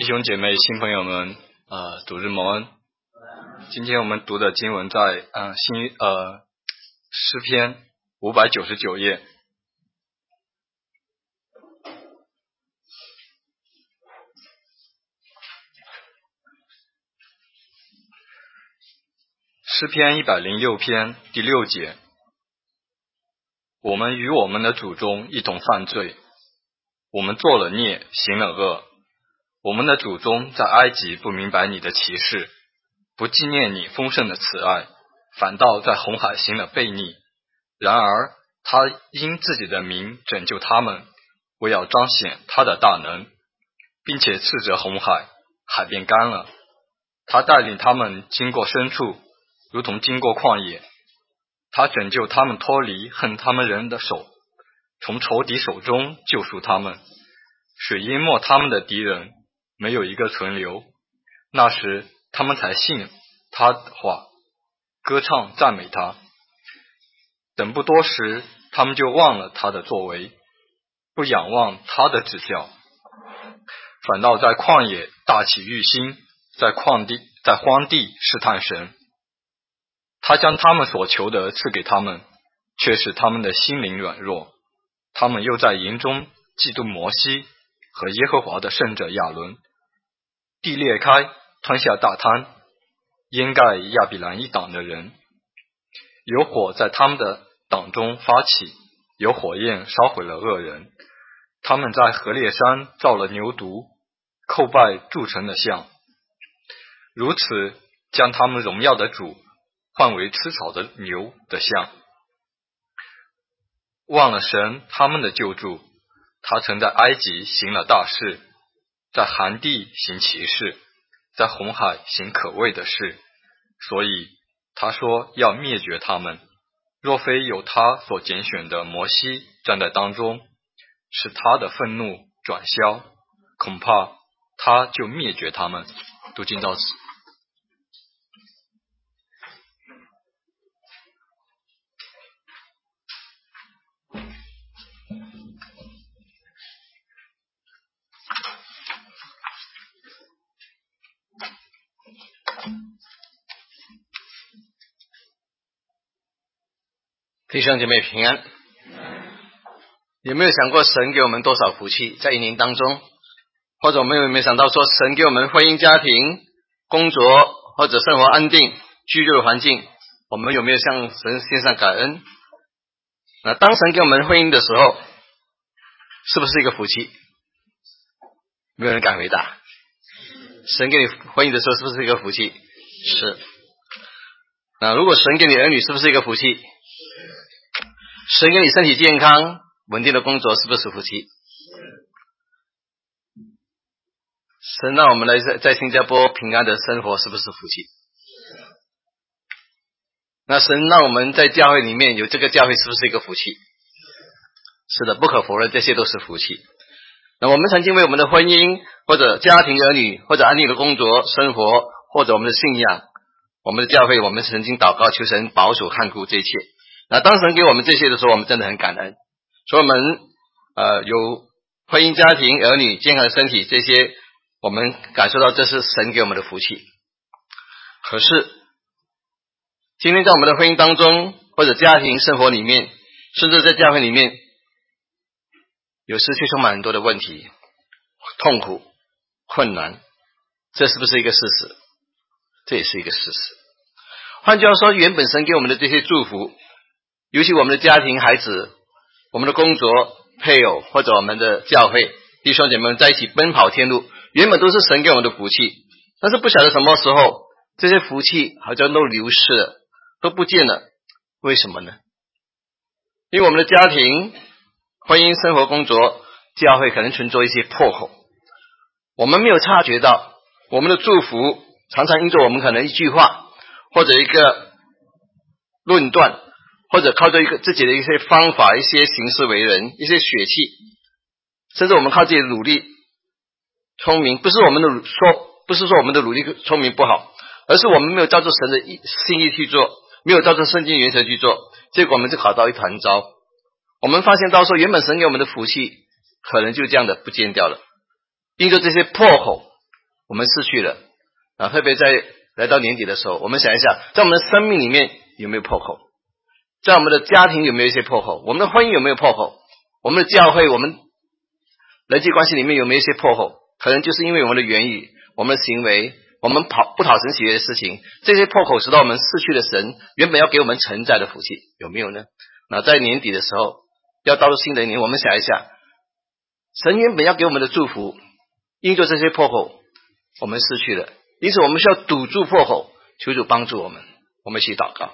兄姐妹、新朋友们，主日蒙恩。今天我们读的经文在诗篇599页。诗篇106篇第6节：我们与我们的祖宗一同犯罪，我们做了孽，行了恶。我们的祖宗在埃及不明白你的奇事，不纪念你丰盛的慈爱，反倒在红海行了悖逆。然而他因自己的名拯救他们，为要彰显他的大能，并且斥责红海，海便干了。他带领他们经过深处，如同经过旷野。他拯救他们脱离恨他们人的手，从仇敌手中救赎他们。水淹没他们的敌人，没有一个存留。那时他们才信他的话，歌唱赞美他。等不多时，他们就忘了他的作为，不仰望他的指教，反倒在旷野大起欲心，在荒地试探神。他将他们所求的赐给他们，却使他们的心灵软弱。他们又在营中嫉妒摩西和耶和华的圣者亚伦。地裂开，吞下大滩，淹盖亚比兰一党的人。有火在他们的党中发起，有火焰烧毁了恶人。他们在何烈山造了牛犊，叩拜铸成的像，如此将他们荣耀的主换为吃草的牛的像。忘了神他们的救助，他曾在埃及行了大事，在寒地行奇事，在红海行可畏的事。所以他说要灭绝他们，若非有他所拣选的摩西站在当中，使他的愤怒转消，恐怕他就灭绝他们。读经到此。 弟兄姐妹平安。有没有想过神给我们多少福气在一年当中？或者我们有没有想到说神给我们婚姻家庭工作或者生活安定居住的环境，我们有没有向神献上感恩？那当神给我们婚姻的时候，是不是一个福气？没有人敢回答。神给你婚姻的时候是不是一个福气？是。那如果神给你儿女是不是一个福气？神给你身体健康稳定的工作是不是福气？神让我们来在新加坡平安的生活是不是福气？那神让我们在教会里面有这个教会是不是一个福气？是的，不可否认这些都是福气。那我们曾经为我们的婚姻或者家庭儿女或者安定的工作生活或者我们的信仰我们的教会，我们曾经祷告求神保守看顾这一切。那当神给我们这些的时候，我们真的很感恩。所以我们有婚姻家庭儿女健康的身体，这些我们感受到这是神给我们的福气。可是今天在我们的婚姻当中或者家庭生活里面，甚至在教会里面，有时却充满很多的问题痛苦困难，这是不是一个事实？这也是一个事实。换句话说，原本神给我们的这些祝福，尤其我们的家庭孩子我们的工作配偶或者我们的教会弟兄姐妹们在一起奔跑天路，原本都是神给我们的福气。但是不晓得什么时候这些福气好像都流失了，都不见了。为什么呢？因为我们的家庭婚姻生活工作教会可能存在一些破口，我们没有察觉到我们的祝福常常因着我们可能一句话或者一个论断，或者靠着一个自己的一些方法一些行事为人一些血气，甚至我们靠自己的努力聪明，不是说我们的努力聪明不好，而是我们没有照着神的心意去做，没有照着圣经原则去做，结果我们就搞到一团糟。我们发现到说原本神给我们的福气可能就这样的不见掉了，因着这些破口我们失去了特别在来到年底的时候，我们想一下，在我们的生命里面有没有破口，在我们的家庭有没有一些破口，我们的婚姻有没有破口，我们的教会，我们人际关系里面有没有一些破口，可能就是因为我们的言语，我们的行为，我们不讨神喜悦的事情，这些破口使到我们失去了神原本要给我们承载的福气，有没有呢？那在年底的时候要到了新的一年，我们想一下，神原本要给我们的祝福，因着这些破口我们失去了，因此我们需要堵住破口，求主帮助我们。我们一起祷告。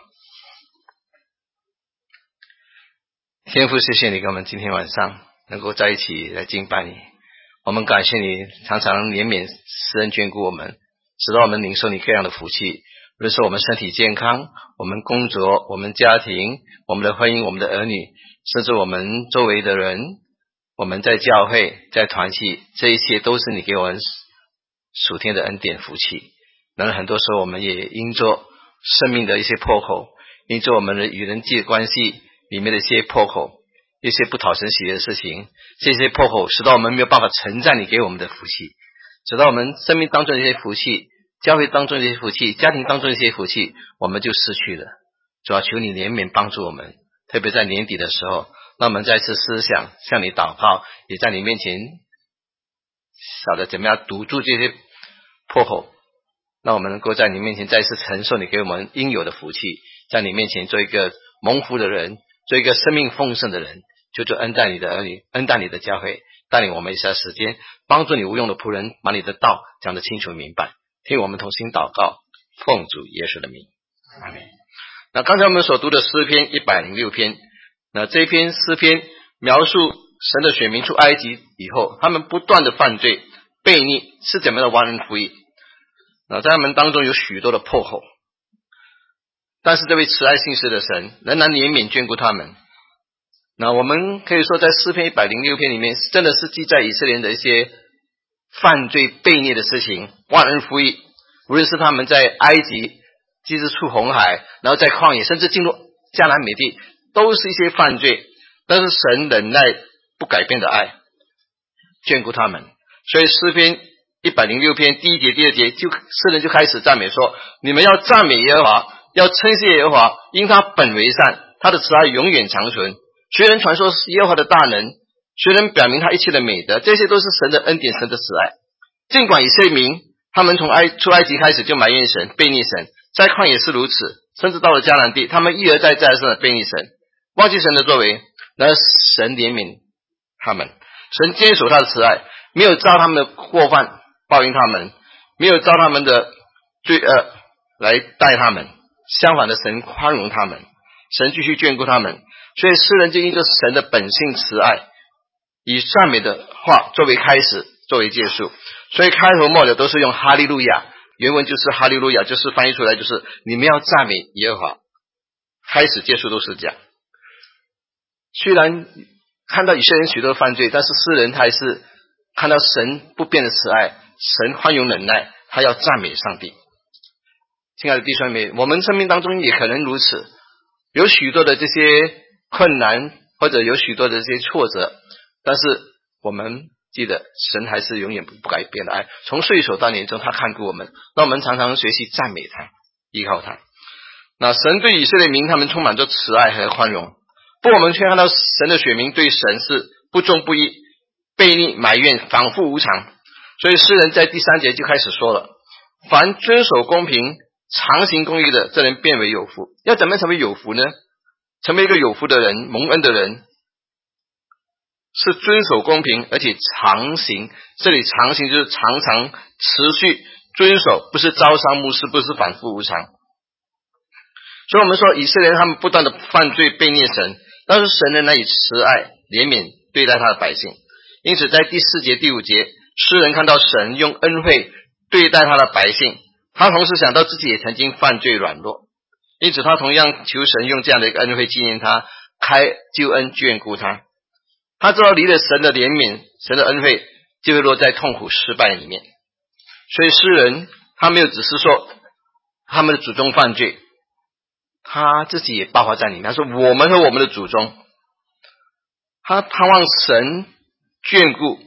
天父，谢谢你跟我们今天晚上能够在一起来敬拜你，我们感谢你常常怜悯施恩眷顾我们，使到我们领受你各样的福气，无论是我们身体健康，我们工作，我们家庭，我们的婚姻，我们的儿女，甚至我们周围的人，我们在教会，在团契，这一切都是你给我们属天的恩典福气。然而很多时候我们也因着生命的一些破口，因着我们的与人际关系里面的一些破口，一些不讨神喜悦的事情，这些破口使到我们没有办法承载你给我们的福气，使到我们生命当中的一些福气，教会当中的一些福气，家庭当中的一些福气，我们就失去了。主要求你怜悯帮助我们，特别在年底的时候，让我们再次思想，向你祷告，也在你面前晓得怎么样堵住这些破口，让我们能够在你面前再次承受你给我们应有的福气，在你面前做一个蒙福的人，做一个生命丰盛的人，求主恩待你的儿女，恩待你的教会，带领我们一下时间，帮助你无用的仆人把你的道讲得清楚明白。听我们同心祷告，奉主耶稣的名，阿们。那刚才我们所读的诗篇106篇，那这篇诗篇描述神的选民出埃及以后，他们不断的犯罪悖逆，是怎么样的忘恩负义。那在他们当中有许多的破口，但是这位慈爱信实的神仍然怜悯眷顾他们。那我们可以说在诗篇106篇里面真的是记载以色列人的一些犯罪悖逆的事情，忘恩负义，无论是他们在埃及即使出红海，然后在旷野，甚至进入迦南美地，都是一些犯罪，但是神忍耐不改变的爱眷顾他们。所以诗篇106篇第1节第2节诗人就开始赞美说，你们要赞美耶和华，要称谢耶和华，因他本为善，他的慈爱永远长存。谁人传说是耶和华的大能，谁人表明他一切的美德，这些都是神的恩典，神的慈爱。尽管以色列民他们从出埃及开始就埋怨神悖逆神，在旷野是如此，甚至到了迦南地，他们一而再再而三的悖逆神，忘记神的作为，然而神怜悯他们，神坚守他的慈爱，没有照他们的过犯报应他们，没有照他们的罪恶来待他们，相反的神宽容他们，神继续眷顾他们。所以诗人就因着神的本性慈爱，以赞美的话作为开始，作为结束。所以开头末了都是用哈利路亚，原文就是哈利路亚，就是翻译出来就是你们要赞美耶和华，开始结束都是这样。虽然看到以色列人许多犯罪，但是诗人他还是看到神不变的慈爱，神宽容忍耐，他要赞美上帝。亲爱的弟兄妹，我们生命当中也可能如此，有许多的这些困难，或者有许多的这些挫折，但是我们记得神还是永远不改变的爱，从岁首到年终他看顾我们，让我们常常学习赞美他，依靠他。那神对以色列民他们充满着慈爱和宽容，不过我们却看到神的选民对神是不忠不义，悖逆埋怨，反复无常。所以诗人在第3节就开始说了，凡遵守公平常行公义的，这人变为有福。要怎么成为有福呢？成为一个有福的人，蒙恩的人，是遵守公平而且常行，这里常行就是常常持续遵守，不是朝三暮四，不是反复无常。所以我们说以色列人他们不断的犯罪悖逆神，但是神仍然以慈爱怜悯对待他的百姓。因此在第4节第5节，诗人看到神用恩惠对待他的百姓，他同时想到自己也曾经犯罪软弱，因此他同样求神用这样的一个恩惠纪念他，开救恩眷顾他。他知道离了神的怜悯，神的恩惠就会落在痛苦失败里面。所以诗人他没有只是说他们的祖宗犯罪，他自己也爆发在里面。他说我们和我们的祖宗，他盼望神眷顾，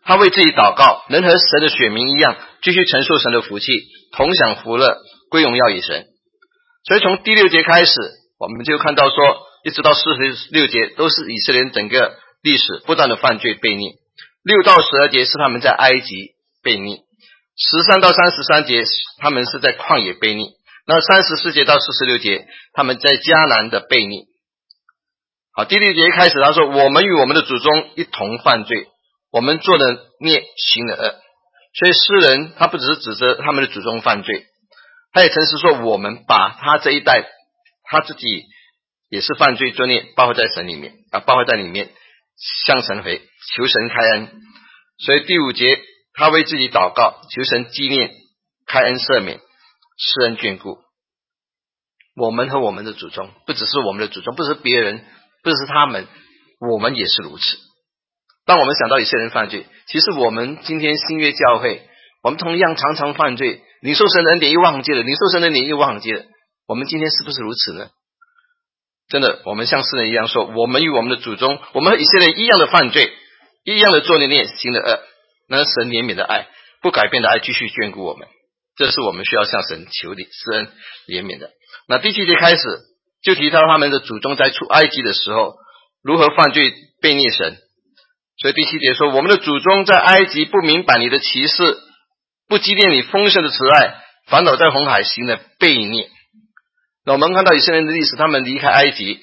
他为自己祷告，能和神的选民一样，继续承受神的福气，同享福乐，归荣耀与神。所以从第6节开始，我们就看到说，一直到46节，都是以色列人整个历史不断的犯罪悖逆。6到12节是他们在埃及悖逆，13到33节他们是在旷野悖逆，那34节到46节他们在迦南的悖逆。好，第6节开始他说，我们与我们的祖宗一同犯罪，我们做了孽，行了恶。所以诗人他不只是指责他们的祖宗犯罪，他也诚实说，我们把他这一代他自己也是犯罪作孽，包括在神里面包括在里面，向神回求神开恩。所以第5节他为自己祷告，求神纪念，开恩赦免，施恩眷顾。我们和我们的祖宗，不只是我们的祖宗，不只是别人，不只是他们，我们也是如此。当我们想到以色列人犯罪，其实我们今天新约教会，我们同样常常犯罪，领受神的恩典又忘记了，领受神的恩典又忘记了，我们今天是不是如此呢？真的，我们像诗人一样说，我们与我们的祖宗，我们和以色列一样的犯罪，一样的做了孽，行了恶，那神怜悯的爱，不改变的爱继续眷顾我们，这是我们需要向神求施恩怜悯的。那第7节开始就提到他们的祖宗在出埃及的时候如何犯罪悖逆神。所以第7节说，我们的祖宗在埃及不明白你的奇事，不纪念你丰盛的慈爱，反倒在红海行了悖逆。那我们看到以色列人的历史，他们离开埃及，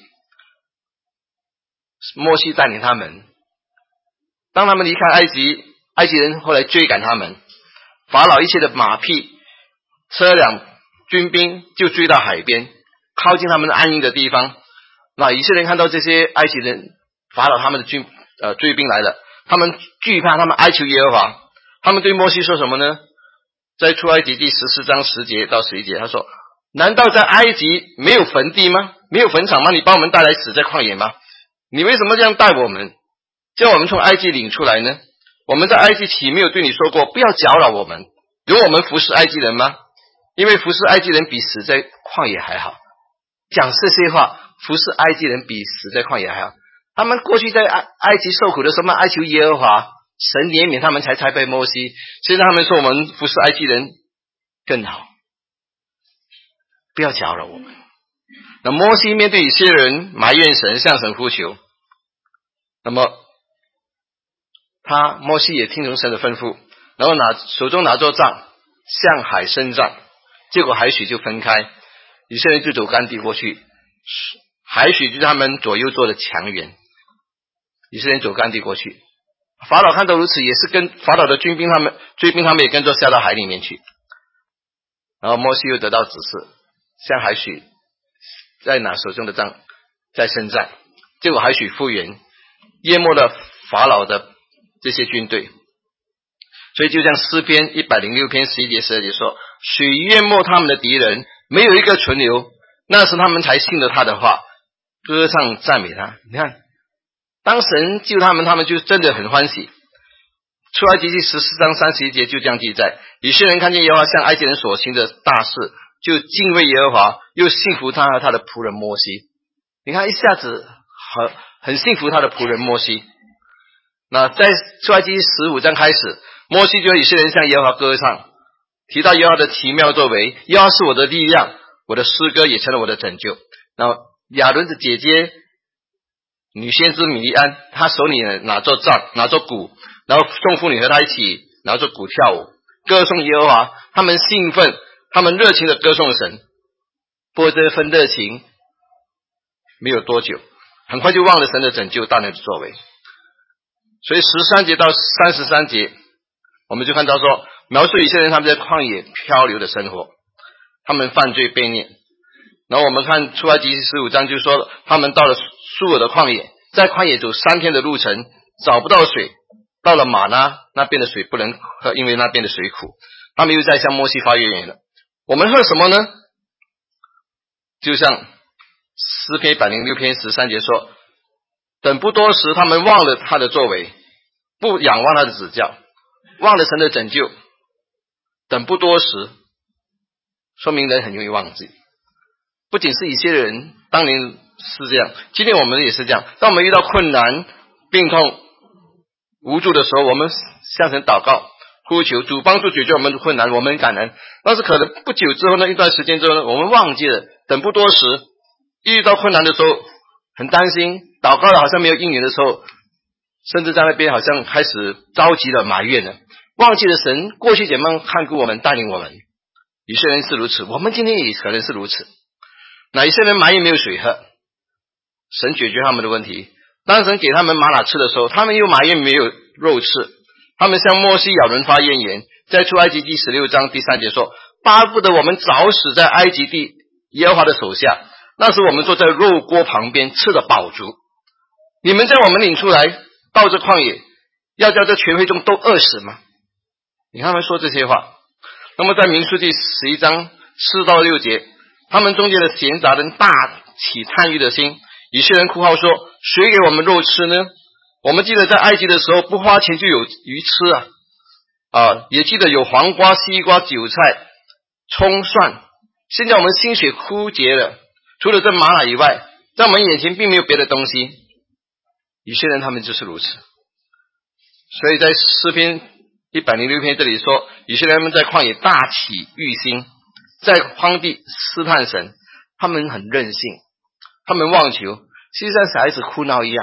摩西带领他们，当他们离开埃及，埃及人后来追赶他们，法老一切的马匹车辆军兵就追到海边，靠近他们的安营的地方。那以色列人看到这些埃及人法老他们的追兵来了，他们惧怕，他们哀求耶和华。他们对摩西说什么呢？在出埃及第14章10节到11节，他说，难道在埃及没有坟地吗？没有坟场吗？你把我们带来死在旷野吗？你为什么这样待我们，叫我们从埃及领出来呢？我们在埃及岂没有对你说过，不要搅扰我们，容我们服侍埃及人吗？因为服侍埃及人比死在旷野还好。讲这些话，服侍埃及人比死在旷野还好。他们过去在埃及受苦的时候，哀求耶和华，神怜悯他们才差派摩西。现在他们说我们服侍埃及人更好，不要搅扰我们。那摩西面对以色列人埋怨神，向神呼求，那么摩西也听从神的吩咐，然后手中拿着杖向海伸杖，结果海水就分开，以色列人就走干地过去，海水就是他们左右做的墙垣，以色列人走干地过去。法老看到如此，也是跟法老的追兵他们也跟着下到海里面去。然后摩西又得到指示，向海水再拿手中的杖再伸杖，结果海水复原，淹没了法老的这些军队。所以就像诗篇106篇11节12节说，水淹没他们的敌人，没有一个存留，那时他们才信了他的话，歌唱赞美他。你看，当神救他们，他们就真的很欢喜。出埃及记14章31节就这样记载，以色列人看见耶和华向埃及人所行的大事，就敬畏耶和华，又信服他和他的仆人摩西。你看一下子很信服他的仆人摩西。那在出埃及15章开始，摩西就以色列人向耶和华歌唱，提到耶和华的奇妙作为，耶和华是我的力量，我的诗歌也成了我的拯救。然后亚伦的姐姐女先知米利安，她手里拿着杖，拿着鼓，然后众妇女和她一起拿着鼓跳舞，歌颂耶和华。他们兴奋，他们热情的歌颂神。不过这份热情没有多久，很快就忘了神的拯救大能的作为。所以13节到33节，我们就看到说，描述以色列人他们在旷野漂流的生活，他们犯罪悖逆。然后我们看出埃及15章就说，他们到了苏尔的旷野，在旷野走3天的路程，找不到水，到了玛拿那边的水不能喝，因为那边的水苦，他们又在向摩西发怨言了。我们喝什么呢？就像诗篇106篇13节说，等不多时，他们忘了他的作为，不仰望他的指教，忘了神的拯救。等不多时，说明人很容易忘记。不仅是以色列人当年是这样，今天我们也是这样。当我们遇到困难、病痛、无助的时候，我们向神祷告呼求主帮助解决我们的困难，我们很感恩。但是可能不久之后呢，一段时间之后呢，我们忘记了，等不多时，遇到困难的时候很担心，祷告了好像没有应允的时候，甚至在那边好像开始着急了埋怨了，忘记了神过去怎么样看顾我们带领我们。有些人是如此，我们今天也可能是如此。那有些人埋怨没有水喝，神解决他们的问题，当神给他们玛拿吃的时候，他们又埋怨没有肉吃，他们向摩西亚伦发怨言。在出埃及记16章第3节说，巴不得我们早死在埃及地耶和华的手下，那时我们坐在肉锅旁边吃得饱足，你们将我们领出来到这旷野，要叫这全会众都饿死吗？你看他们说这些话。那么在民数记11章4到6节，他们中间的闲杂人大起贪欲的心，以色列人哭号说，谁给我们肉吃呢？我们记得在埃及的时候不花钱就有鱼吃也记得有黄瓜、西瓜、韭菜、葱、蒜，现在我们心血枯竭了，除了这玛拿以外，在我们眼前并没有别的东西。以色列人他们就是如此。所以在诗篇106篇这里说，以色列人在旷野大起欲心，在荒地试探神，他们很任性，他们妄求，其实像小孩子哭闹一样，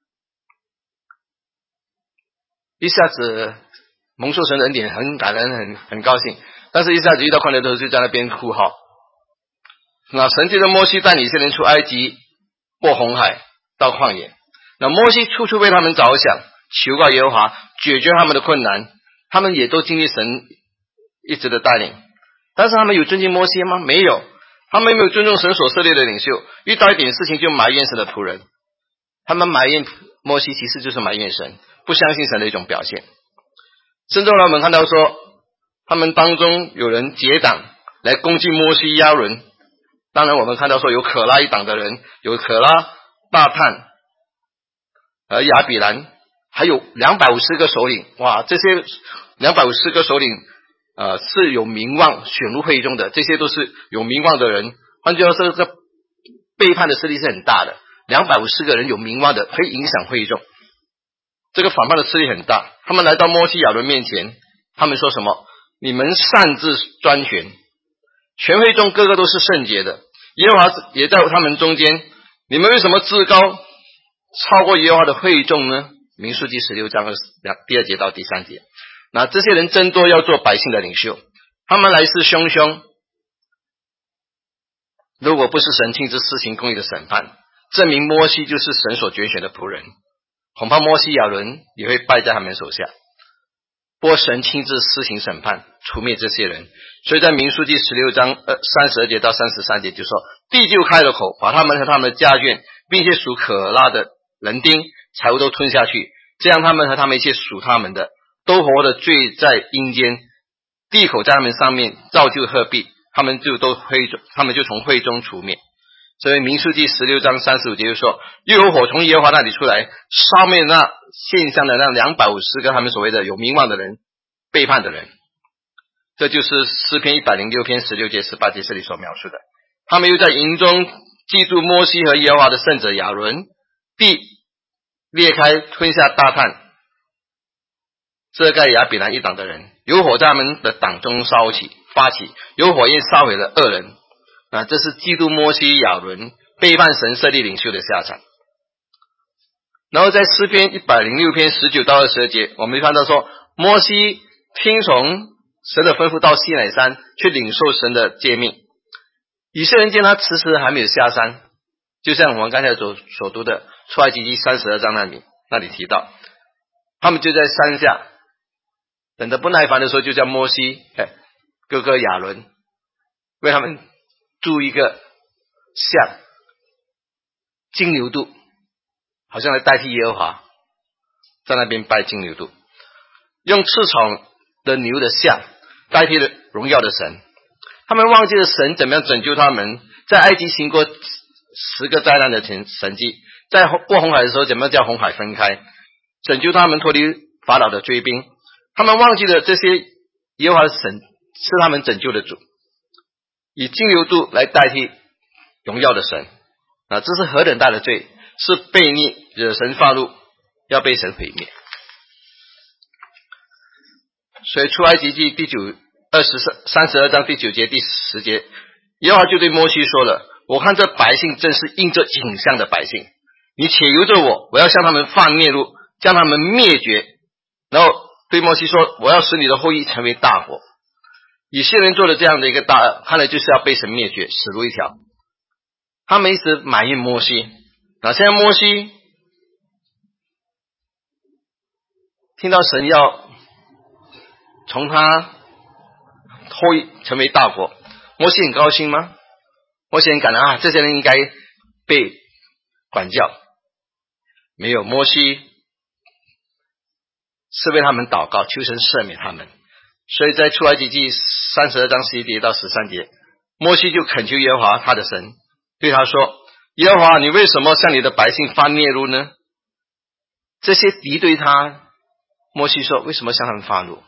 一下子蒙受神的恩典，很感恩，很高兴，但是一下子遇到困难的时候就在那边哭号。那神借着摩西带领以色列人出埃及，过红海到旷野，那摩西处处为他们着想，求告耶和华解决他们的困难，他们也都经历神一直的带领。但是他们有尊敬摩西吗？没有，他们没有尊重神所设立的领袖，遇到一点事情就埋怨神的仆人，他们埋怨摩西其实就是埋怨神，不相信神的一种表现。甚至我们看到说，他们当中有人结党来攻击摩西亚伦，当然我们看到说有可拉一党的人，有可拉、大探亚比兰，还有250个首领。哇，这些250个首领是有名望选入会中的，这些都是有名望的人。换句话说，这背叛的势力是很大的，250个人有名望的可以影响会众，这个反叛的势力很大。他们来到摩西亚伦面前，他们说什么？你们擅自专权，全会中个个都是圣洁的，耶和华也在他们中间，你们为什么自高超过耶和华的会众呢？民数记16章第2节到第3节。那这些人争夺要做百姓的领袖，他们来势汹汹，如果不是神亲自施行公义的审判，证明摩西就是神所拣选的仆人，恐怕摩西亚伦也会败在他们手下。不过神亲自施行审判，除灭这些人。所以在民数记16章32节到33节就说，地就开了口，把他们和他们的家眷，并且属可拉的人丁财物都吞下去，这样他们和他们一切属他们的都活的坠在阴间，地口在他们上面造就鹤壁，他们就从会中除灭。所以民数记16章35节就说，又有火从耶和华那里出来，烧灭那献香的那250个他们所谓的有名望的人，背叛的人。这就是诗篇106篇16节18节这里所描述的。他们又在营中记住摩西和耶和华的圣者亚伦，地裂开吞下大炭，遮盖亚比兰一党的人，有火在他们的党中发起，有火焰烧毁了恶人。这是基督摩西亚伦背叛神设立领袖的下场。然后在诗篇106篇19到22节，我们看到说，摩西听从神的吩咐到西乃山去领受神的诫命，以色列人见他迟迟还没有下山，就像我们刚才所读的出埃及记32章那里提到，他们就在山下等得不耐烦的时候，就叫摩西哥哥亚伦为他们铸一个像金牛犊，好像来代替耶和华，在那边拜金牛犊，用赤草的牛的像代替了荣耀的神。他们忘记了神怎么样拯救他们，在埃及行过10个灾难的神迹，在过红海的时候怎么样叫红海分开，拯救他们脱离法老的追兵。他们忘记了这些耶和华的神是他们拯救的主，以金牛犊来代替荣耀的神。这是何等大的罪，是悖逆，惹神发怒，要被神毁灭。 所以出埃及记32章第9节第10节，耶和华就对摩西说了，我看这百姓真是应着景象的百姓，你且由着我要向他们放孽怒，将他们灭绝。然后对摩西说，我要使你的后裔成为大国。以色列人做了这样的一个大恶，看来就是要被神灭绝，死路一条。他们一直埋怨摩西，现在摩西听到神要从他后裔成为大国，摩西很高兴吗？摩西很感恩这些人应该被管教。没有，摩西是为他们祷告，求神赦免他们。所以在出埃及记32章11节到13节，摩西就恳求耶和华他的神，对他说，耶和华，你为什么向你的百姓发孽怒呢？这些敌对他，摩西说，为什么向他们发怒？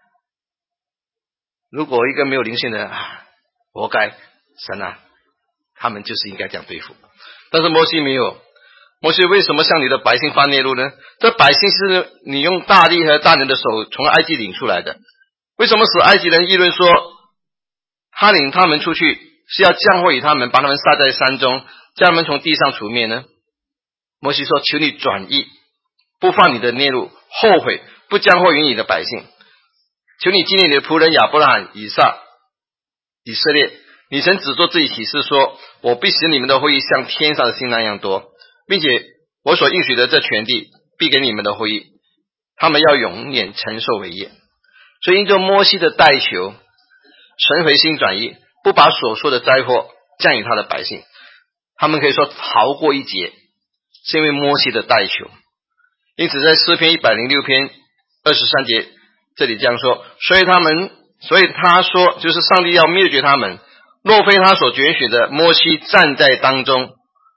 如果一个没有灵性的人活该，神他们就是应该这样对付。但是摩西没有。摩西为什么向你的百姓发孽怒呢？这百姓是你用大力和大能的手从埃及领出来的，为什么使埃及人议论说他领他们出去是要降祸于他们，把他们杀在山中，将他们从地上除灭呢？摩西说，求你转意，不放你的孽怒，后悔，不降祸于你的百姓。求你纪念你的仆人亚伯拉罕、以撒、以色列，你曾指着自己起誓说，我必使你们的后裔像天上的星那样多，并且我所应许的这全地必给你们的后裔，他们要永远承受为业。所以因着摩西的代求，神回心转意，不把所说的灾祸降于他的百姓，他们可以说逃过一劫，是因为摩西的代求。因此在诗篇106篇23节这里这样说，所以他说，就是上帝要灭绝他们，若非他所拣选的，摩西站在当中。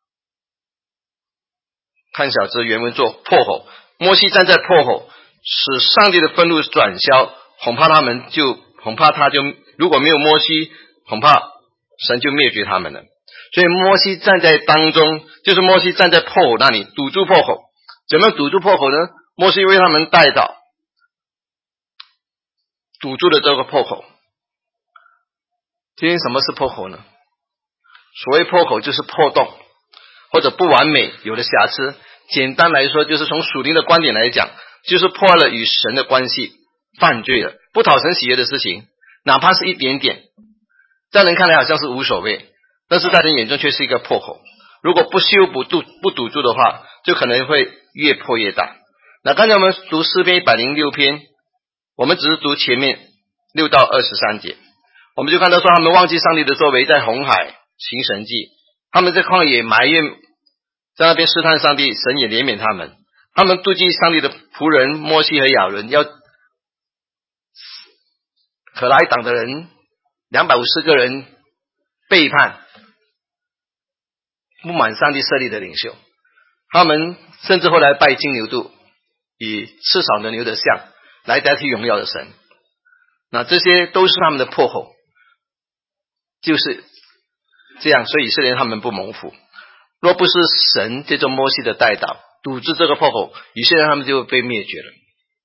看小字原文做破口，摩西站在破口，使上帝的愤怒转消，恐怕他就如果没有摩西，恐怕神就灭绝他们了。所以摩西站在当中，就是摩西站在破口那里堵住破口。怎么堵住破口呢？摩西为他们代祷，堵住了这个破口。今天什么是破口呢？所谓破口就是破洞，或者不完美，有了瑕疵。简单来说，就是从属灵的观点来讲，就是破坏了与神的关系，犯罪了，不讨神喜悦的事情，哪怕是一点点，在人看来好像是无所谓，但是在人眼中却是一个破口。如果不修补不堵住的话，就可能会越破越大。那刚才我们读诗篇106篇，我们只是读前面6到23节，我们就看到说他们忘记上帝的作为，在红海行神迹，他们在旷野埋怨，在那边试探上帝，神也怜悯他们。他们妒忌上帝的仆人摩西和亚伦，要可来党的人250个人背叛，不满上帝设立的领袖。他们甚至后来拜金牛犊，以吃少的牛的像来代替荣耀的神。那这些都是他们的破口，就是这样，所以以色列人他们不蒙福。若不是神借着摩西的代祷堵住这个破口，以色列人他们就被灭绝了。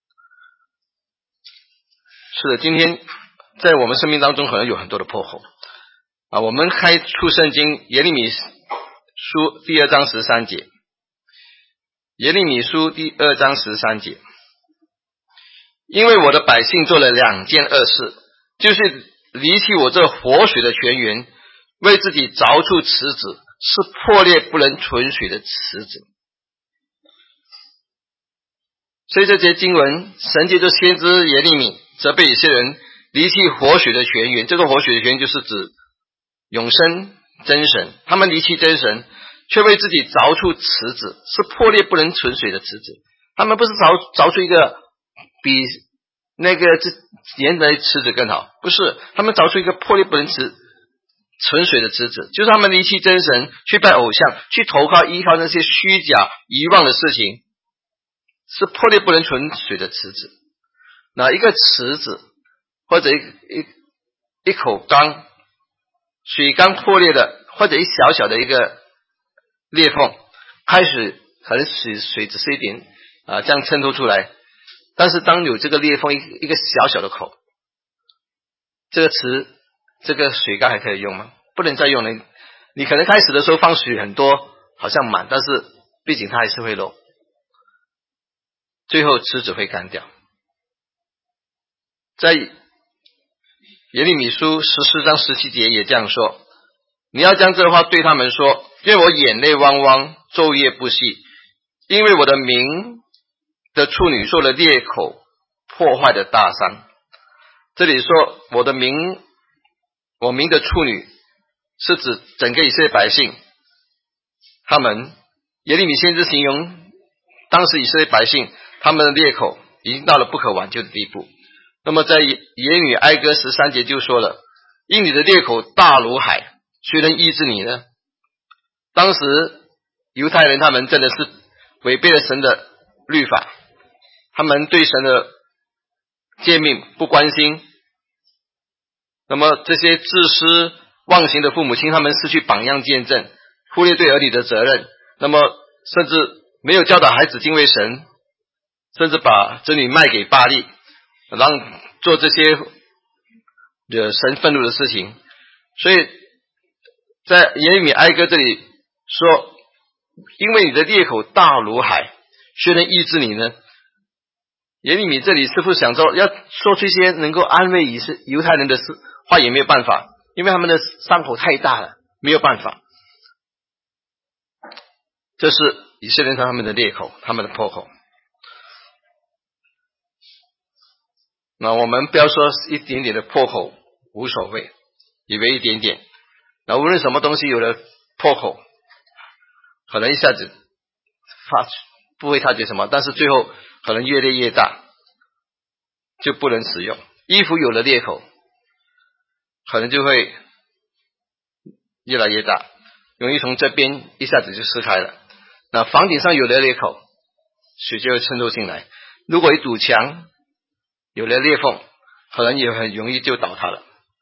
是的，今天在我们生命当中可能有很多的破口我们开出圣经耶利米书第2章13节，耶利米书第2章13节，因为我的百姓做了2件恶事，就是离弃我这活水的泉源，为自己凿出池子，是破裂不能存水的池子。所以这节经文，神借着先知耶利米责备以色列人离弃活水的泉源。这个活水的泉源就是指永生真神，他们离弃真神，却为自己凿出池子，是破裂不能存水的池子。他们不是凿出一个比那个原来的池子更好，不是，他们凿出一个破裂不能存水的池子，就是他们离弃真神，去拜偶像，去投靠依靠那些虚假遗忘的事情，是破裂不能存水的池子。那一个池子或者一口缸，水缸破裂的，或者一小小的一个裂缝，开始可能水只是一点这样渗透出来， 但是当有这个裂缝一个小小的口，这个池这个水缸还可以用吗？不能再用了。你可能开始的时候放水很多，好像满，但是毕竟它还是会漏，最后池子会干掉。在耶利米书14章17节也这样说，你要将这话对他们说，愿我眼泪汪汪，昼夜不息，因为我的名的处女受了裂口破坏的大伤。这里说我名的处女是指整个以色列百姓，他们耶利米先知形容当时以色列百姓他们的裂口已经到了不可挽救的地步。那么在耶利米哀歌13节就说了，因你的裂口大如海，谁能医治你呢？当时犹太人他们真的是违背了神的律法，他们对神的诫命不关心，那么这些自私妄行的父母亲，他们失去榜样见证，忽略对儿女的责任，那么甚至没有教导孩子敬畏神，甚至把子女卖给巴力，让做这些神愤怒的事情。所以在耶利米哀歌这里说，因为你的裂口大如海，谁能医治你呢？耶利米这里似乎想说要说出一些能够安慰犹太人的话，也没有办法，因为他们的伤口太大了，没有办法。这是以色列人他们的裂口，他们的破口。那我们不要说一点点的破口无所谓，以为一点点，那无论什么东西有了破口，可能一下子不会察觉什么，但是最后可能越裂越大，就不能使用。衣服有了裂口，可能就会越来越大，容易从这边一下子就撕开了。那房顶上有了裂口，水就会渗透进来。如果一堵墙有了裂缝，可能也很容易就倒塌了。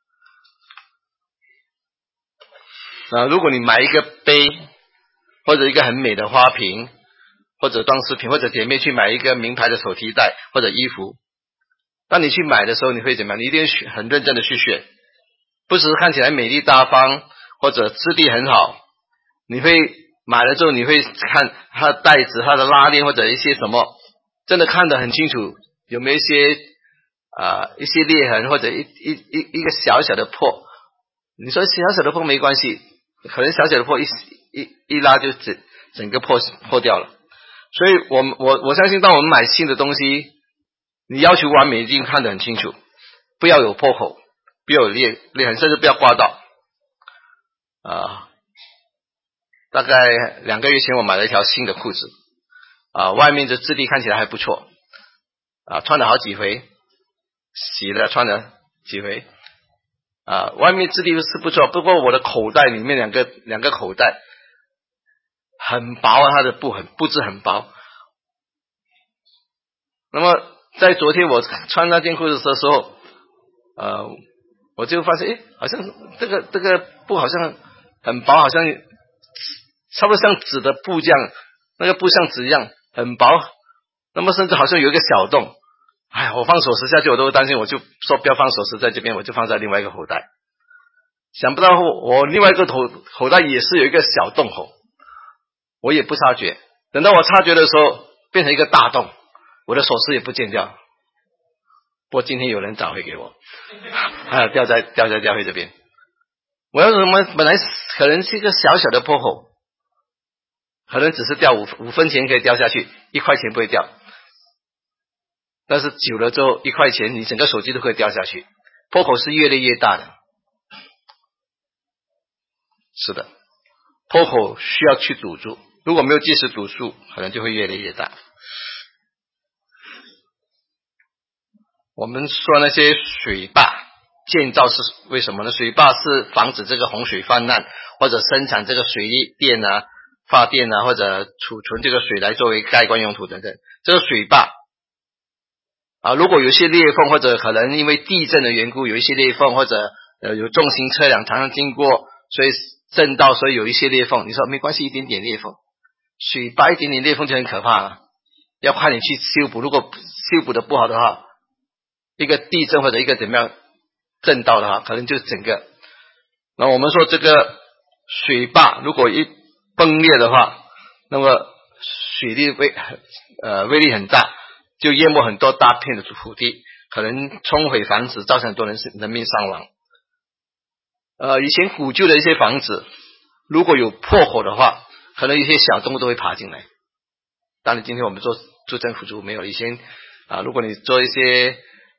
那如果你买一个杯，或者一个很美的花瓶，或者装饰品，或者姐妹去买一个名牌的手提袋或者衣服，当你去买的时候，你会怎么样？你一定很认真的去选，不只是看起来美丽大方或者质地很好，你会买了之后你会看它的袋子、它的拉链或者一些什么，真的看得很清楚，有没有一些裂痕或者一个小小的破。你说小小的破没关系，可能小小的破一拉就整个破掉了。所以我相信当我们买新的东西，你要求完美一定看得很清楚，不要有破口，不要有裂痕，甚至不要刮到。大概2个月前我买了一条新的裤子，外面的质地看起来还不错，穿了好几回，洗了穿了几回，外面质地是不错，不过我的口袋里面两个口袋很薄，它的布质很薄。那么在昨天我穿那件裤子的时候，我就发现好像这个布好像很薄，好像差不多像纸的布这样，那个布像纸一样很薄，那么甚至好像有一个小洞。我放首饰下去我都担心，我就说不要放首饰在这边，我就放在另外一个口袋。想不到我另外一个口袋也是有一个小洞口，我也不察觉，等到我察觉的时候变成一个大洞，我的首饰也不见掉。不过今天有人找回给我，掉在教会这边。我要什么？本来可能是一个小小的破口，可能只是掉5分钱可以掉下去，1块钱不会掉。但是久了之后，1块钱你整个手机都可以掉下去，破口是越来越大的。是的，破口需要去堵住，如果没有及时堵住，可能就会越来越大。我们说那些水坝建造是为什么呢？水坝是防止这个洪水泛滥，或者生产这个水电发电或者储存这个水来作为盖棺用途等等。这个水坝如果有些裂缝，或者可能因为地震的缘故有一些裂缝，或者有重型车辆常常经过，所以震到，所以有一些裂缝，你说没关系，一点点裂缝，水坝一点点裂缝就很可怕了。 要快点去修补，如果修补的不好的话，一个地震或者一个怎么样震到的话，可能就整个。那我们说这个水坝如果一崩裂的话，那么水力威力很大，就淹没很多大片的土地，可能冲毁房子，造成很多人命伤亡。以前古旧的一些房子，如果有破口的话，可能一些小动物都会爬进来。当然今天我们做住政府住没有，以前如果你做一些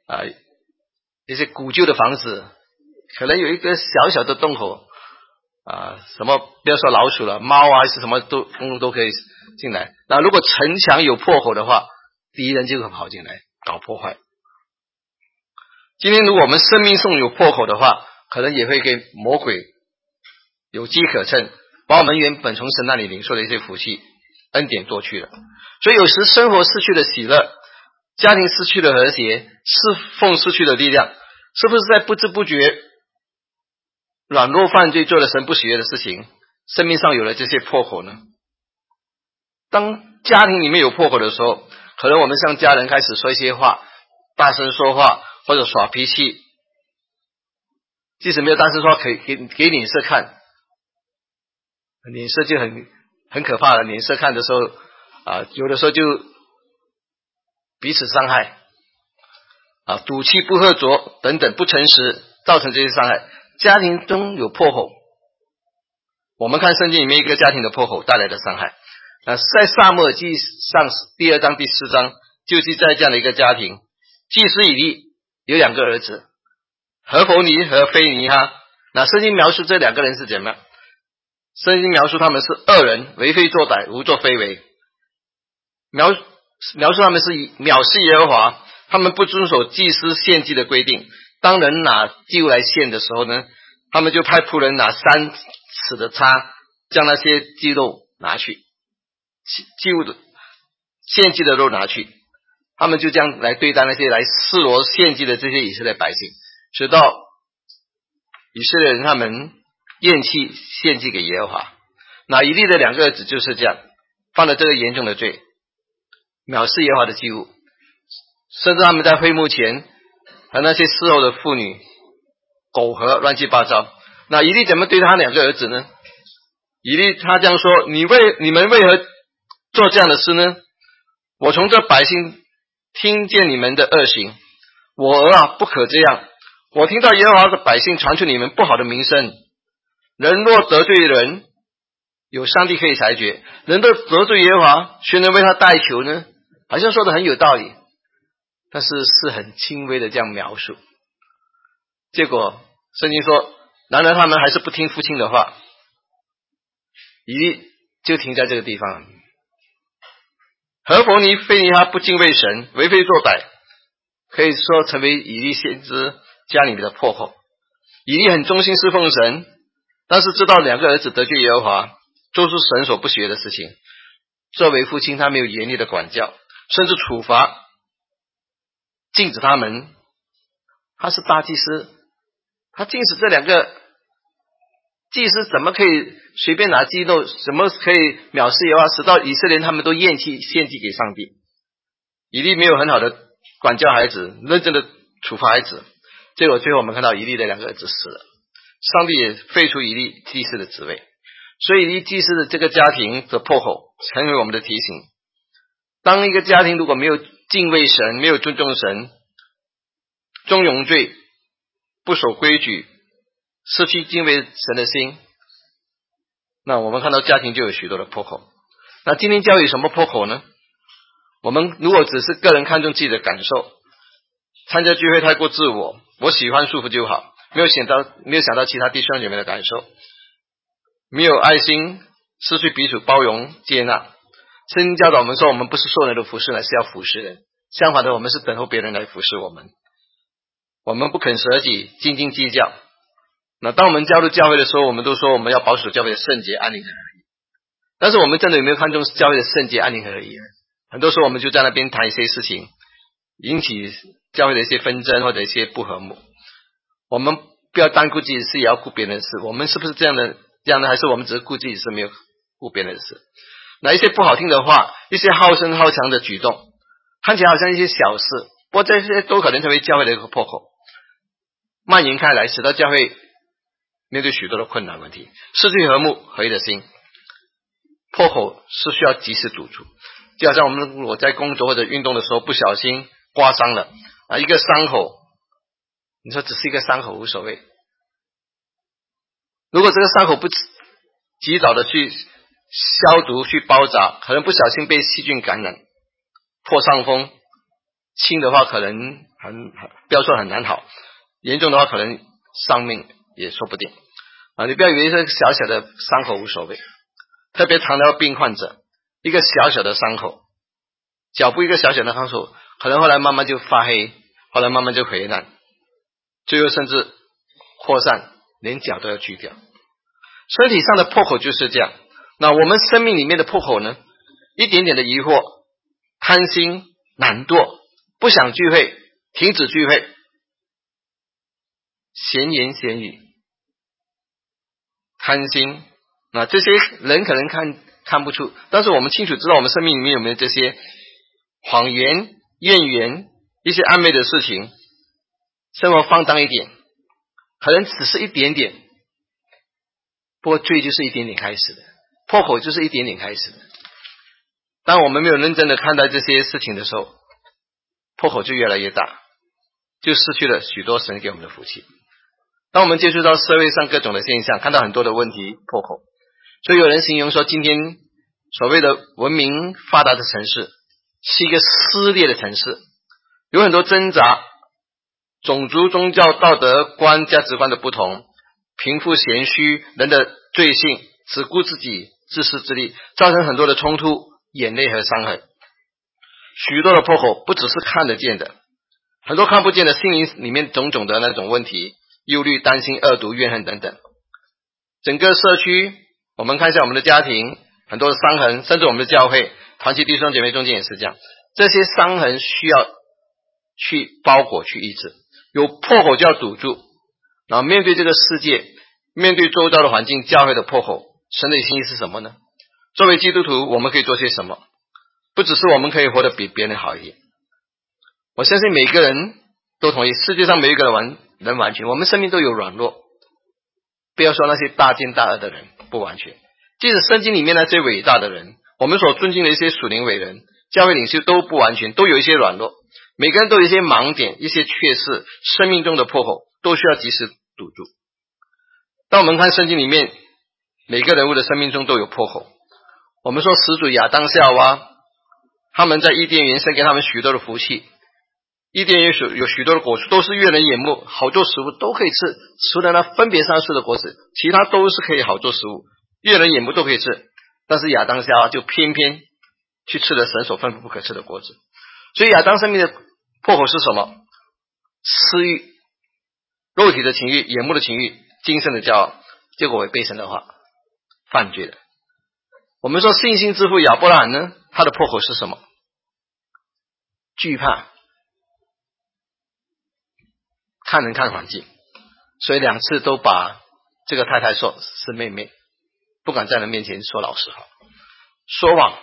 古旧的房子，可能有一个小小的洞口什么不要说老鼠了，猫还是什么都可以进来。那如果城墙有破口的话，敌人就会跑进来搞破坏。今天如果我们生命树有破口的话，可能也会给魔鬼有机可乘，把我们原本从神那里领受的一些福气恩典夺去了。所以有时生活失去了喜乐，家庭失去了和谐，侍奉失去了力量，是不是在不知不觉软弱犯罪，做了神不喜悦的事情，生命上有了这些破口呢？当家庭里面有破口的时候，可能我们向家人开始说一些话，大声说话或者耍脾气，即使没有大声说，可以给脸色看，脸色就很可怕了。脸色看的时候有的时候就彼此伤害赌气不喝浊等等，不诚实，造成这些伤害。家庭中有破口，我们看圣经里面一个家庭的破口带来的伤害。在撒母耳记上第2章第4章就记载这样的一个家庭，祭司以利有2个儿子，何弗尼和非尼哈。那圣经描述这2个人是怎么样？圣经描述他们是恶人，为非作歹，无作非为。描述他们是藐视耶和华，他们不遵守祭司献祭的规定。当人拿祭物来献的时候呢，他们就派仆人拿3尺的叉，将那些祭肉拿去，祭物的献祭的肉拿去，他们就这样来对待那些来示罗献祭的这些以色列百姓，直到以色列人他们厌弃献祭给耶和华。那以利的2个儿子就是这样犯了这个严重的罪，藐视耶和华的祭物，甚至他们在会幕前和那些伺候的妇女苟合，乱七八糟。那以利怎么对他2个儿子呢？以利他这样说，你们为何做这样的事呢？我从这百姓听见你们的恶行，我儿不可这样。我听到耶和华的百姓传出你们不好的名声，人若得罪人，有上帝可以裁决，人若得罪耶和华，谁能为他代求呢？好像说的很有道理，但是很轻微的这样描述。结果圣经说，然而他们还是不听父亲的话，以利就停在这个地方。何弗尼非尼哈不敬畏神，为非作歹，可以说成为以利先知家里面的破口。以利很忠心侍奉神，但是知道2个儿子得罪耶和华，做出神所不喜悦的事情。作为父亲，他没有严厉的管教，甚至处罚，禁止他们。他是大祭司，他禁止这2个祭司怎么可以随便拿祭肉，怎么可以藐视耶和华，使到以色列人他们都厌弃献祭给上帝。以利没有很好的管教孩子，认真的处罚孩子，结果最后我们看到以利的2个儿子死了，上帝也废除以利祭司的职位。所以以利祭司的这个家庭的破口成为我们的提醒。当一个家庭如果没有敬畏神，没有尊重神，纵容罪，不守规矩，失去敬畏神的心，那我们看到家庭就有许多的破口。那今天教会有什么破口呢？我们如果只是个人看重自己的感受，参加聚会太过自我，我喜欢舒服就好，没有想到其他弟兄姐妹的感受，没有爱心，失去彼此包容接纳。圣经教导我们说，我们不是受人的服侍，乃是要服侍人。相反的，我们是等候别人来服侍我们。我们不肯舍己，斤斤计较。那当我们加入教会的时候，我们都说我们要保守教会的圣洁、安宁和合一。但是我们真的有没有看重教会的圣洁、安宁和合一呢？很多时候我们就在那边谈一些事情，引起教会的一些纷争或者一些不和睦。我们不要单顾自己的事，也要顾别人的事。我们是不是这样的？还是我们只是顾自己的事，没有顾别人的事？ 一些不好听的话，一些好声好强的举动，看起来好像一些小事，不过这些都可能成为教会的一个破口，蔓延开来，使到教会面对许多的困难问题，失去和睦合一的心。破口是需要及时堵住，就好像我在工作或者运动的时候不小心刮伤了一个伤口，你说只是一个伤口无所谓，如果这个伤口不及早的去消毒去包扎，可能不小心被细菌感染破伤风，轻的话可能不要说很难好，严重的话可能丧命也说不定你不要以为这个小小的伤口无所谓，特别糖尿病患者一个小小的伤口，脚部一个小小的伤口，可能后来慢慢就发黑，后来慢慢就溃烂，最后甚至扩散，连脚都要锯掉。身体上的破口就是这样，那我们生命里面的破口呢，一点点的疑惑、贪心、懒惰、不想聚会、停止聚会、闲言闲语、贪心，那这些人可能看不出，但是我们清楚知道我们生命里面有没有这些谎言、怨言，一些暧昧的事情，生活放荡一点，可能只是一点点，不过罪就是一点点开始的，破口就是一点点开始的。当我们没有认真的看待这些事情的时候，破口就越来越大，就失去了许多神给我们的福气。当我们接触到社会上各种的现象，看到很多的问题破口，所以有人形容说，今天所谓的文明发达的城市是一个撕裂的城市，有很多挣扎，种族、宗教、道德观、价值观的不同，贫富贤虚，人的罪性，只顾自己，自私自利，造成很多的冲突、眼泪和伤痕。许多的破口不只是看得见的，很多看不见的心灵里面种种的那种问题，忧虑、担心、恶毒、怨恨等等。整个社区，我们看一下我们的家庭，很多的伤痕，甚至我们的教会团契弟兄姐妹中间也是这样，这些伤痕需要去包裹去医治，有破口就要堵住。然后面对这个世界，面对周遭的环境，教会的破口，神的心意是什么呢？作为基督徒我们可以做些什么？不只是我们可以活得比别人好一点，我相信每个人都同意，世界上没有一个人完全，我们生命都有软弱，不要说那些大奸大恶的人不完全，即使圣经里面那些伟大的人，我们所尊敬的一些属灵伟人、教会领袖都不完全，都有一些软弱，每个人都有一些盲点、一些缺失，生命中的破口都需要及时堵住。当我们看圣经里面每个人物的生命中都有破口，我们说始祖亚当夏娃，他们在伊甸园生给他们许多的福气，伊甸园有许多的果树都是悦人眼目，好做食物都可以吃，除了那分别善恶的果子，其他都是可以好做食物，悦人眼目都可以吃，但是亚当夏娃就偏偏去吃了神所吩咐不可吃的果子。所以亚当生命的破口是什么？私欲、肉体的情欲、眼目的情欲、今生的骄傲，结果违背神的话，犯罪了。我们说信心之父亚伯拉罕呢，他的破口是什么？惧怕，看人看环境，所以2次都把这个太太说是妹妹，不敢在人面前说老实话，说谎。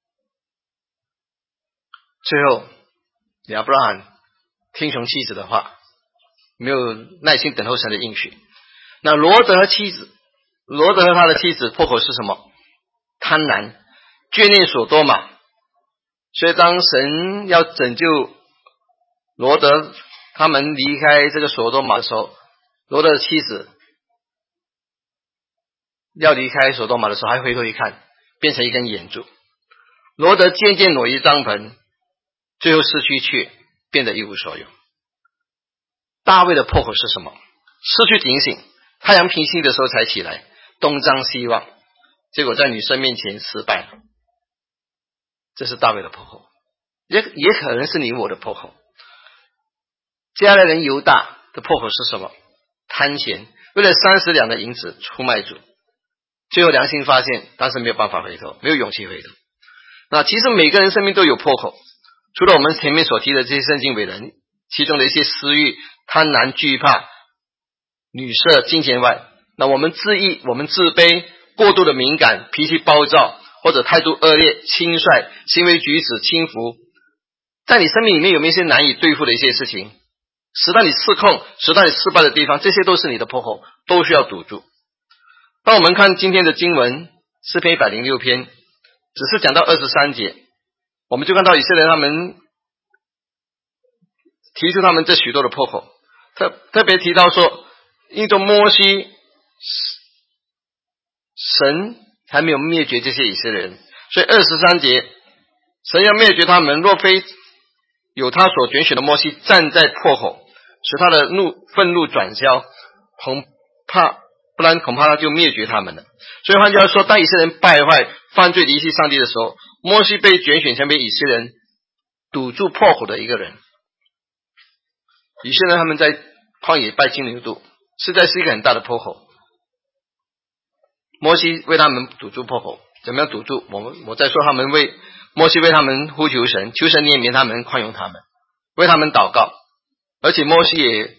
最后亚伯拉罕听从妻子的话，没有耐心等候神的应许。那罗德和他的妻子破口是什么？贪婪、眷恋所多玛。所以当神要拯救罗德他们离开这个所多玛的时候，罗德的妻子要离开所多玛的时候，还回头一看，变成一根眼柱。罗德渐渐挪移帐篷，最后失去一切，变得一无所有。大卫的破口是什么？失去警醒，太阳平息的时候才起来，东张西望，结果在女生面前失败了。这是大卫的破口，也可能是你我的破口。加勒人犹大的破口是什么？贪钱，为了30两的银子出卖主，最后良心发现，但是没有办法回头，没有勇气回头。那其实每个人生命都有破口，除了我们前面所提的这些圣经伟人其中的一些私欲、贪婪、惧怕、女色、金钱外，那我们自义、我们自卑、过度的敏感、脾气暴躁， 或者态度恶劣、轻率、行为举止轻浮，在你生命里面有没有一些难以对付的一些事情，使到你失控，使到你失败的地方，这些都是你的破口，都需要堵住。当我们看今天的经文诗篇106篇，只是讲到23节，我们就看到以色列人他们提出他们这许多的破口，特别提到说，因着摩西，神还没有灭绝这些以色列人，所以23节神要灭绝他们，若非有他所拣选的摩西站在破口，使他的愤怒转消，不然恐怕他就灭绝他们了。所以换句话说，当以色列人败坏犯罪离弃上帝的时候，摩西被拣选成为以色列人堵住破口的一个人。以色列人他们在旷野拜金牛犊，实在是一个很大的破口，摩西为他们堵住破口。怎么样堵住？我再说，摩西为他们呼求神，求神怜悯他们，宽容他们，为他们祷告，而且摩西也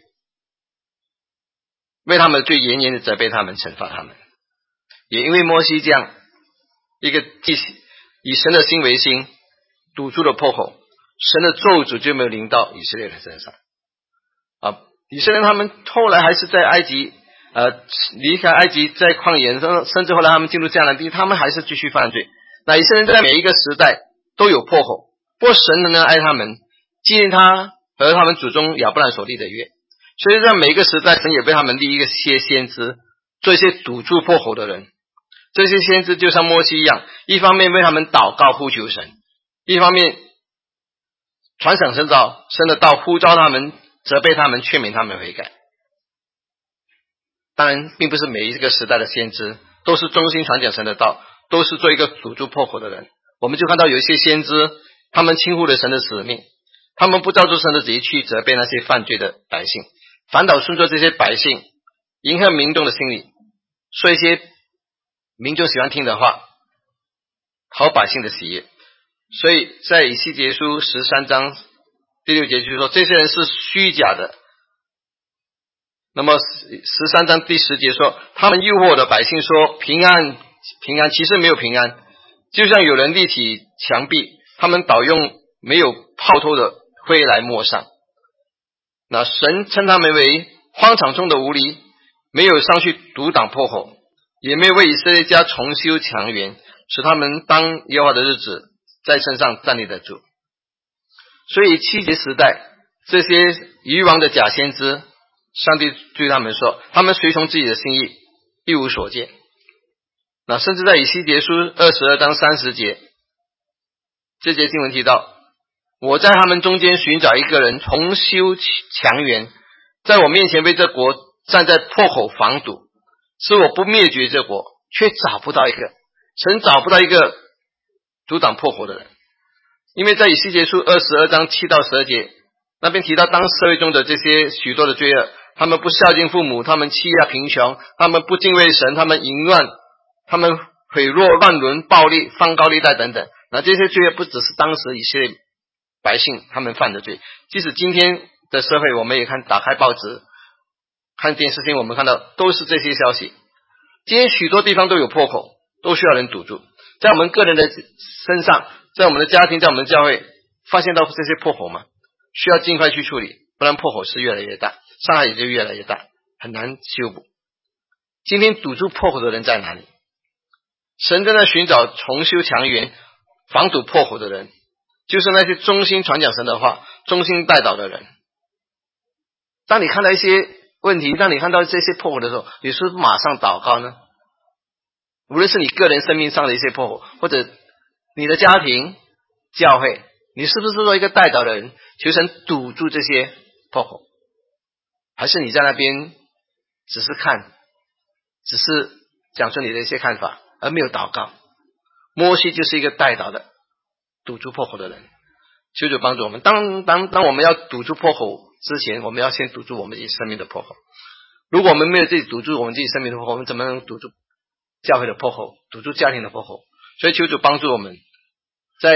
为他们最严严的责备他们，惩罚他们。也因为摩西这样一个以神的心为心，堵住了破口，神的咒诅就没有临到以色列人身上。以色列人他们后来还是在埃及离开埃及，在旷野，甚至后来他们进入迦南地，他们还是继续犯罪。那以色列人在每一个时代都有破口，不过神仍然爱他们，纪念他和他们祖宗亚伯兰所立的约。所以在每一个时代，神也为他们立一些先知，做一些堵住破口的人。这些先知就像摩西一样，一方面为他们祷告呼求神，一方面传讲神的道，呼召他们，责备他们，劝勉他们悔改。当然并不是每一个时代的先知都是忠心传讲神的道，都是做一个堵住破口的人。我们就看到有一些先知，他们轻忽了神的使命，他们不照着神的旨意去责备那些犯罪的百姓，反倒顺着这些百姓，迎合民众的心理，说一些民众喜欢听的话，讨百姓的喜悦。所以在以西结书13章第6节就说，这些人是虚假的。那么13章第10节说，他们诱惑的百姓说平安平安，其实没有平安，就像有人立起墙壁，他们倒用没有泡透的灰来抹上。那神称他们为荒场中的无狸，没有上去阻挡破口，也没有为以色列家重修墙垣，使他们当耶和华的日子在身上站立得住。所以7节时代，这些愚妄的假先知，上帝对他们说，他们随从自己的心意，一无所见。那甚至在以西结书22章30节，这节经文提到，我在他们中间寻找一个人重修墙垣，在我面前为这国站在破口防堵，使我不灭绝这国，却找不到一个，神找不到一个阻挡破口的人。因为在以西结书22章7到12节那边提到，当社会中的这些许多的罪恶，他们不孝敬父母，他们欺压贫穷，他们不敬畏神，他们淫乱，他们毁弱乱伦暴力放高利贷等等。那这些罪恶不只是当时以色列百姓他们犯的罪，即使今天的社会，我们也看打开报纸看电视新闻，我们看到都是这些消息。今天许多地方都有破口，都需要人堵住。在我们个人的身上，在我们的家庭，在我们的教会，发现到这些破口吗？需要尽快去处理，不然破口是越来越大，伤害也就越来越大，很难修补。今天堵住破口的人在哪里？神正在寻找重修墙垣防堵破口的人，就是那些忠心传讲神的话，忠心代祷的人。当你看到一些问题，当你看到这些破口的时候，你是不是马上祷告呢？无论是你个人生命上的一些破口，或者你的家庭教会，你是不是做一个代祷的人，求神堵住这些破口？还是你在那边只是看，只是讲出你的一些看法，而没有祷告？摩西就是一个代祷的堵住破口的人。求主帮助我们，当我们要堵住破口之前，我们要先堵住我们自己生命的破口。如果我们没有自己堵住我们自己生命的破口，我们怎么能堵住教会的破口，堵住家庭的破口？所以求主帮助我们，在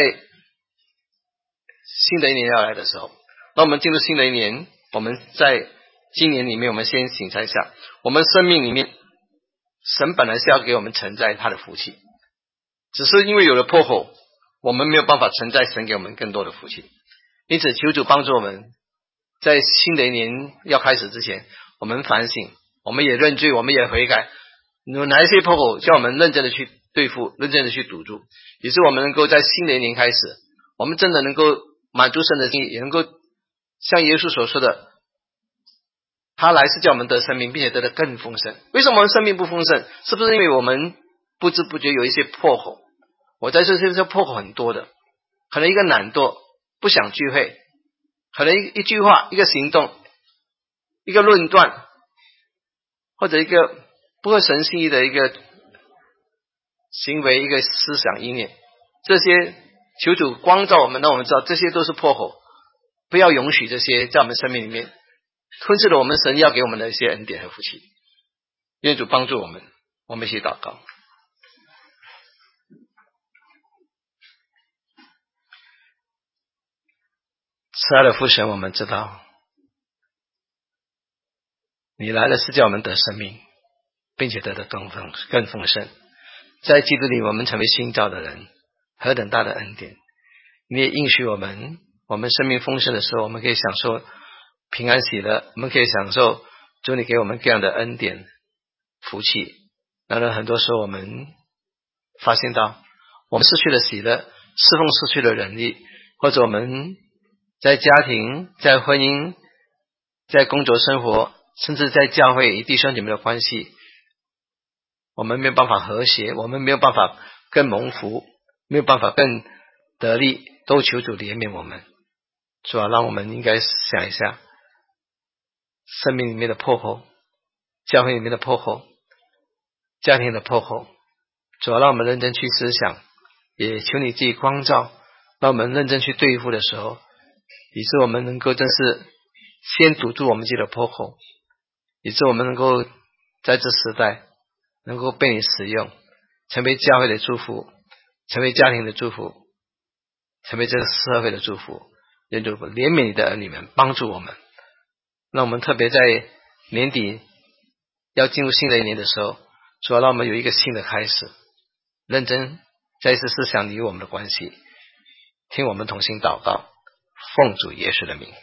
新的一年要来的时候，那我们进入新的一年，我们在今年里面，我们先省察一下，我们生命里面神本来是要给我们承载他的福气， 只是因为有了破口，我们没有办法承载神给我们更多的福气。因此求主帮助我们，在新的一年要开始之前，我们反省，我们也认罪，我们也悔改，有哪一些破口叫我们认真的去对付，认真的去堵住，也是我们能够在新的一年开始，我们真的能够满足神的心意，也能够像耶稣所说的，他来是叫我们得生命，并且得的更丰盛。为什么我们生命不丰盛？是不是因为我们不知不觉有一些破口？我在这些破口很多的，可能一个懒惰，不想聚会，可能一句话，一个行动，一个论断，或者一个不合神心意的一个行为，一个思想意念，这些求主光照我们，让我们知道这些都是破口，不要容许这些在我们生命里面吞噬了我们神要给我们的一些恩典和福气。愿主帮助我们，我们一起祷告。慈爱的父神，我们知道你来了是叫我们得生命，并且得的更丰盛。在基督里我们成为新造的人，何等大的恩典。你也应许我们，我们生命丰盛的时候，我们可以享受平安喜乐，我们可以享受主你给我们各样的恩典福气。然而很多时候我们发现到我们失去了喜乐，侍奉失去了能力，或者我们在家庭，在婚姻，在工作生活，甚至在教会与弟兄姐妹的关系，我们没有办法和谐，我们没有办法更蒙福，没有办法更得力，都求主怜悯我们。主啊，让我们应该想一下生命里面的破口，教会里面的破口，家庭的破口。主啊，让我们认真去思想，也求你自己光照，让我们认真去对付的时候，以致我们能够真是先堵住我们自己的破口，以致我们能够在这时代能够被你使用，成为教会的祝福，成为家庭的祝福，成为这个社会的祝福。愿主怜悯你的儿女们，帮助我们，让我们特别在年底要进入新的一年的时候，主要让我们有一个新的开始，认真再一次思想你与我们的关系，听我们同心祷告，奉主耶稣的名。